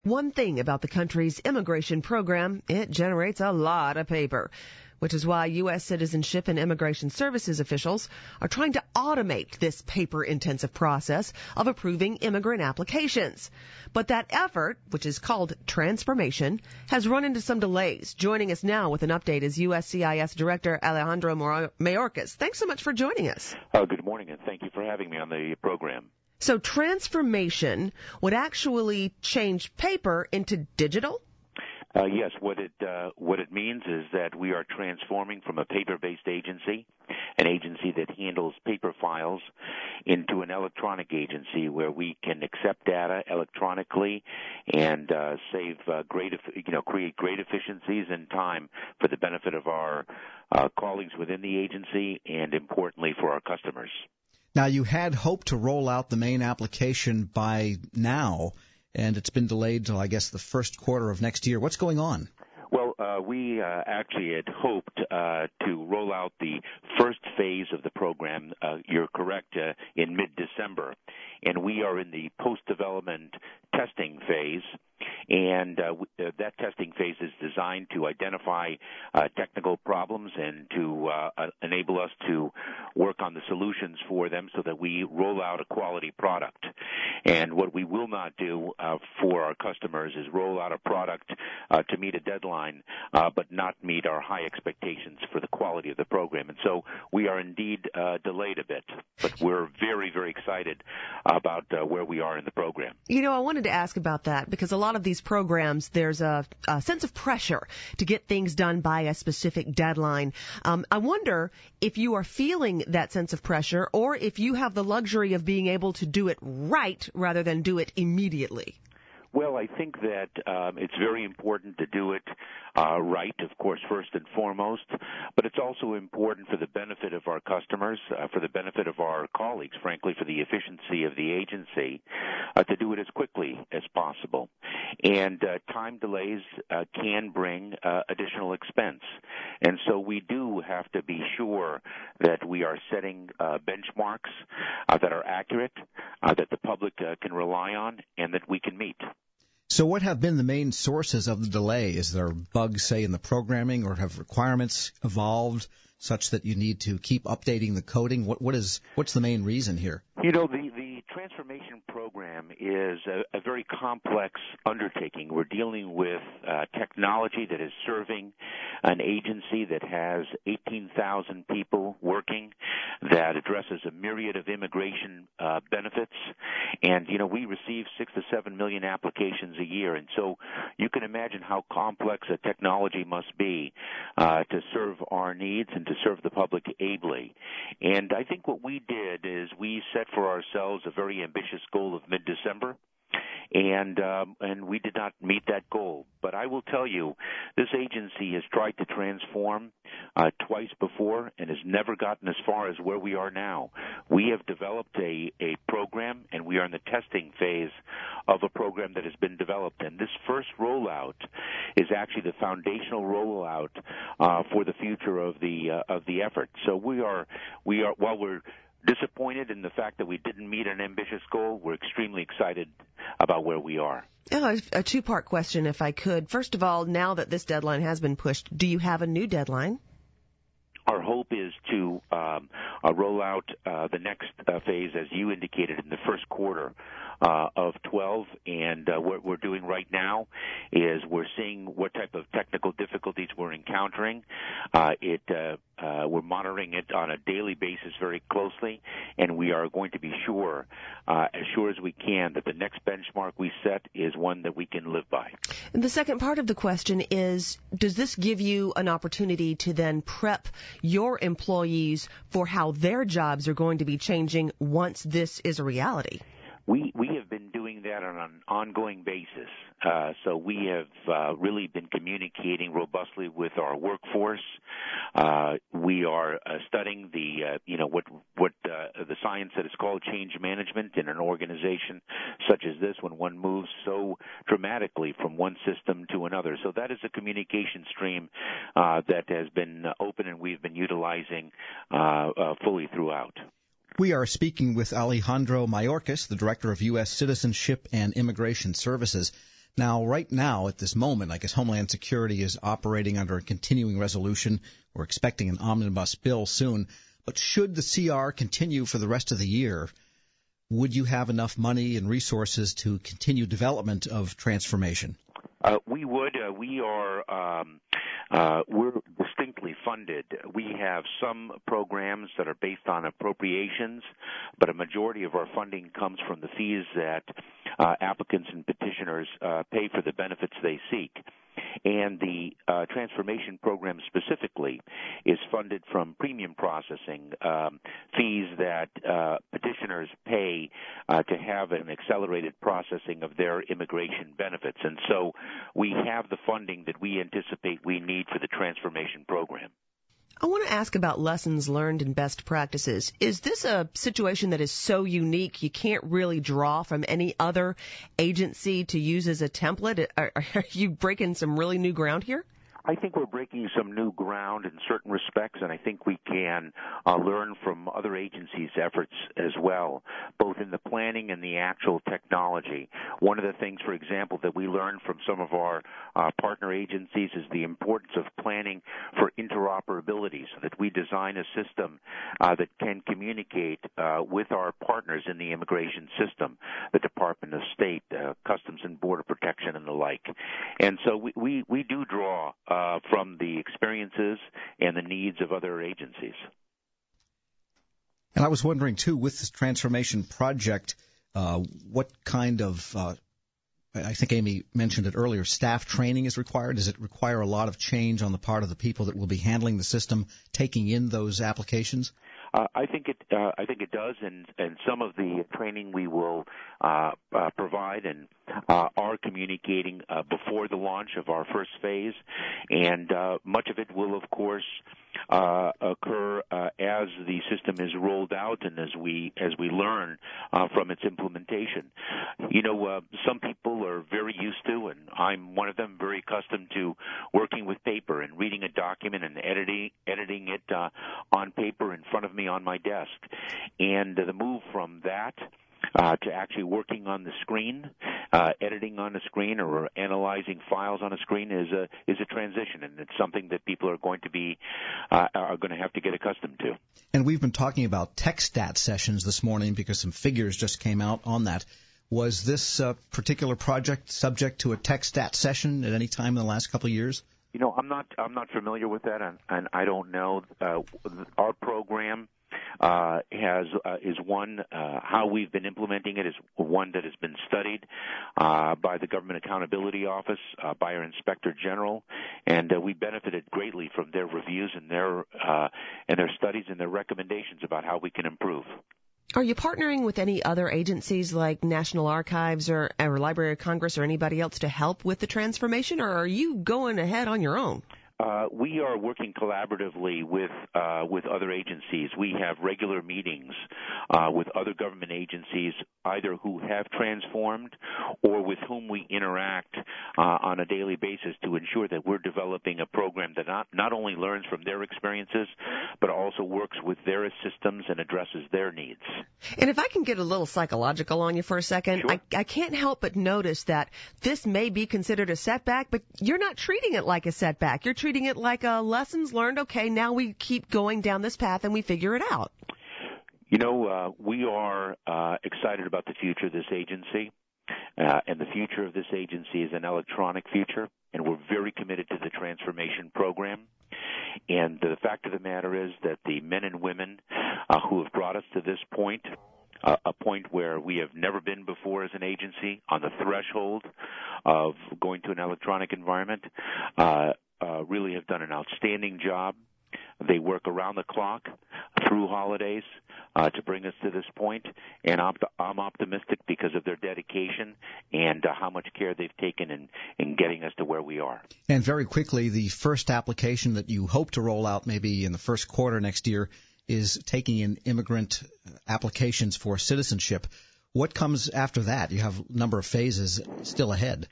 One thing about the country's immigration program, it generates a lot of paper, which is why U.S. Citizenship and Immigration Services officials are trying to automate this paper-intensive process of approving immigrant applications. But that effort, which is called transformation, has run into some delays. Joining us now with an update is USCIS Director Alejandro Mayorkas. Thanks so much for joining us. Good morning, and thank you for having me on the program. So transformation would actually change paper into digital? Yes, what it means is that we are transforming from a paper-based agency, an agency that handles paper files, into an electronic agency where we can accept data electronically and create great efficiencies and time for the benefit of our colleagues within the agency and, importantly, for our customers. Now, you had hoped to roll out the main application by now, and it's been delayed till, I guess, the first quarter of next year. What's going on? Well, we actually had hoped to roll out the first phase of the program, you're correct, in mid-December. And we are in the post-development testing phase. And that testing phase is designed to identify technical problems and to enable us to work on the solutions for them so that we roll out a quality product. And what we will not do for our customers is roll out a product to meet a deadline but not meet our high expectations for the quality of the program. And so we are indeed delayed a bit, but we're very, very excited about where we are in the program. You know, I wanted to ask about that because a lot of these programs, there's a sense of pressure to get things done by a specific deadline. I wonder if you are feeling that sense of pressure or if you have the luxury of being able to do it right rather than do it immediately. Well, I think that it's very important to do it right, of course, first and foremost, but it's also important for the benefit of our customers, for the benefit of our colleagues, frankly, for the efficiency of the agency, to do it as quickly as possible. And time delays can bring additional expense. And so we do have to be sure that we are setting benchmarks that are accurate, that the public can rely on, and that we can meet. So what have been the main sources of the delay? Is there bugs, say, in the programming, or have requirements evolved such that you need to keep updating the coding? What's the main reason here? You know, the transformation program is a very complex undertaking. We're dealing with technology that is serving an agency that has 18,000 people working, that addresses a myriad of immigration benefits. And, you know, we receive 6 to 7 million applications a year. And so you can imagine how complex a technology must be to serve our needs and to serve the public ably. And I think what we did is we set for ourselves a very ambitious goal of mid-December, and we did not meet that goal. But I will tell you, this agency has tried to transform twice before and has never gotten as far as where we are now. We have developed a program, and we are in the testing phase of a program that has been developed. And this first rollout is actually the foundational rollout for the future of the effort. So we are while we're disappointed in the fact that we didn't meet an ambitious goal, we're extremely excited about where we are. A two-part question, if I could. First of all, now that this deadline has been pushed, do you have a new deadline? Our hope is to roll out the next phase, as you indicated, in the first quarter of 12. And what we're doing right now is we're seeing what type of technical difficulties we're encountering. We're monitoring it on a daily basis very closely, and we are going to be sure, as sure as we can, that the next benchmark we set is one that we can live by. And the second part of the question is, does this give you an opportunity to then prep your employees for how their jobs are going to be changing once this is a reality? We have been doing that on an ongoing basis. So we have really been communicating robustly with our workforce. We are studying the science that is called change management in an organization such as this, when one moves so dramatically from one system to another. So that is a communication stream that has been open and we've been utilizing fully throughout. We are speaking with Alejandro Mayorkas, the Director of U.S. Citizenship and Immigration Services. Now, right now, at this moment, I guess Homeland Security is operating under a continuing resolution. We're expecting an omnibus bill soon. But should the CR continue for the rest of the year, would you have enough money and resources to continue development of transformation? We would. We're distinctly funded. We have some programs that are based on appropriations, but a majority of our funding comes from the fees that applicants and petitioners pay for the benefits they seek. And the transformation program specifically is funded from premium processing fees that petitioners pay to have an accelerated processing of their immigration benefits. And so we have the funding that we anticipate we need for the transformation program. I want to ask about lessons learned and best practices. Is this a situation that is so unique you can't really draw from any other agency to use as a template? Are you breaking some really new ground here? I think we're breaking some new ground in certain respects, and I think we can learn from other agencies' efforts as well, both in the planning and the actual technology. One of the things, for example, that we learned from some of our partner agencies is the importance of planning for interoperability, so that we design a system that can communicate with our partners in the immigration system, the Department of State, Customs and Border Protection, and the like. And so we do draw from the experiences and the needs of other agencies. And I was wondering, too, with this transformation project, what kind of, I think Amy mentioned it earlier, staff training is required? Does it require a lot of change on the part of the people that will be handling the system, taking in those applications? I think it does, and some of the training we will provide and are communicating before the launch of our first phase, and much of it will, of course, occur as the system is rolled out and as we learn from its implementation. You know, some people are very used to, and I'm one of them, very accustomed to working with paper and reading a document and editing it on paper in front of me on my desk. And the move from that to actually working on the screen, editing on the screen, or analyzing files on a screen is a transition, and it's something that people are going to have to get accustomed to. And we've been talking about TxStat sessions this morning because some figures just came out on that. Was this particular project subject to a TxStat session at any time in the last couple of years? You know, I'm not familiar with that, and I don't know. Our program is one, how we've been implementing it is one that has been studied by the Government Accountability Office, by our Inspector General, and we benefited greatly from their reviews and their studies and their recommendations about how we can improve. Are you partnering with any other agencies like National Archives or Library of Congress or anybody else to help with the transformation, or are you going ahead on your own? We are working collaboratively with other agencies. We have regular meetings with other government agencies, either who have transformed or with whom we interact on a daily basis to ensure that we're developing a program that not only learns from their experiences, but also works with their systems and addresses their needs. And if I can get a little psychological on you for a second, Sure. I can't help but notice that this may be considered a setback, but you're not treating it like a setback. You're treating it like a lessons learned. Okay, now we keep going down this path and we figure it out. You know, we are excited about the future of this agency, and the future of this agency is an electronic future, and we're very committed to the transformation program. And the fact of the matter is that the men and women who have brought us to this point, a point where we have never been before as an agency, on the threshold of going to an electronic environment, really have done an outstanding job. They work around the clock through holidays to bring us to this point, and I'm optimistic because of their dedication and how much care they've taken in getting us to where we are. And very quickly, the first application that you hope to roll out maybe in the first quarter next year is taking in immigrant applications for citizenship. What comes after that? You have a number of phases still ahead.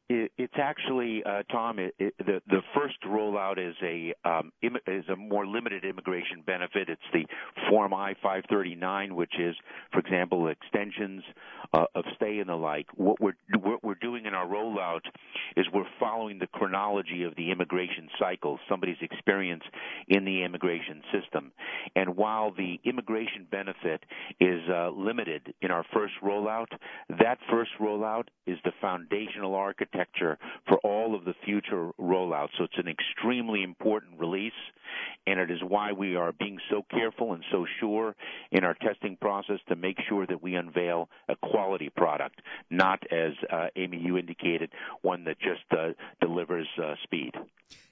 It's actually, Tom. The first rollout is a more limited immigration benefit. It's the Form I-539, which is, for example, extensions of stay and the like. What we're doing in our rollout is we're following the chronology of the immigration cycle, somebody's experience in the immigration system. And while the immigration benefit is limited in our first rollout, that first rollout is the foundational architecture for all of the future rollouts. So it's an extremely important release, and it is why we are being so careful and so sure in our testing process to make sure that we unveil a quality product, not, as Amy, you indicated, one that just delivers speed.